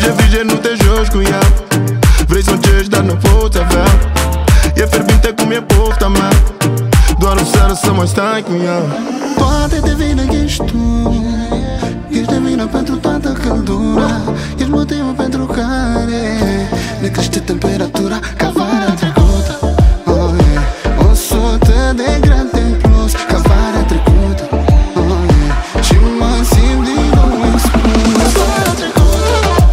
Frige, nu te joci cu ea. Vrei să încerci, dar nu poți avea. E fierbinte cum e pofta mea. Doar o seară să mai stai cu ea. Poate de vină ești tu, ești de vină pentru toată căldura. Ești motivul pentru care ne crește temperatura ca vara trecută. Oh, yeah. 100 de grade în plus ca vara trecută. Oh, yeah. Și mă simt din nou expus. Vara trecută,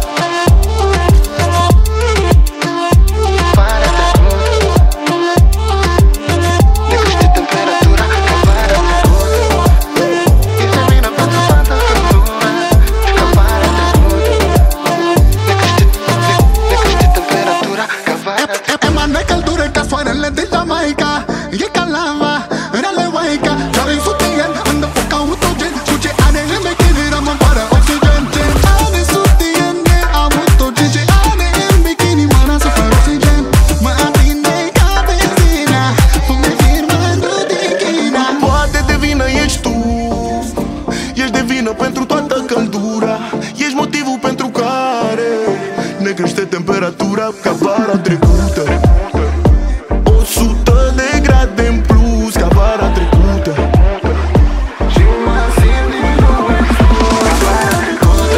vara trecută, ne crește temperatura ca vara trecută. Ești de vină pentru toată căldura ca vara trecută. Ne crește temperatura ca vara trecută. Emană căldură ca soarele de Jamaica. E ca lava, reale waica. Doar-i sutien, andă foc ca autogen. Cu ce are în bikini rămân fără oxigen. Ce are sutien de autogen. Ce are în bikini mâna să fără oxigen. Mă aprinde ca benzina. Fum de firmă din China. Poate de vină ești tu, ești de vină pentru toată căldura. Ești motivul pentru care ne crește temperatura ca vara trecută. 100 de grade în plus ca vara trecută. Și mă simt din nou expus. Ca vara trecută,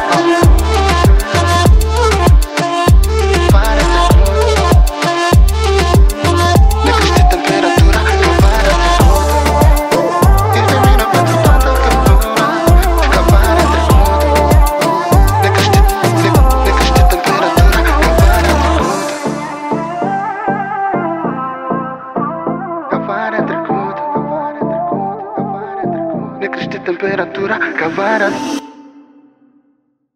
vara trecută, ne crește temperatura ca vara trecută. Ești de vină pentru toată căldura ca vara trecută. Ne crește temperatura ca vara trecută. Ca vara trecută, ne crește temperatura ca vara.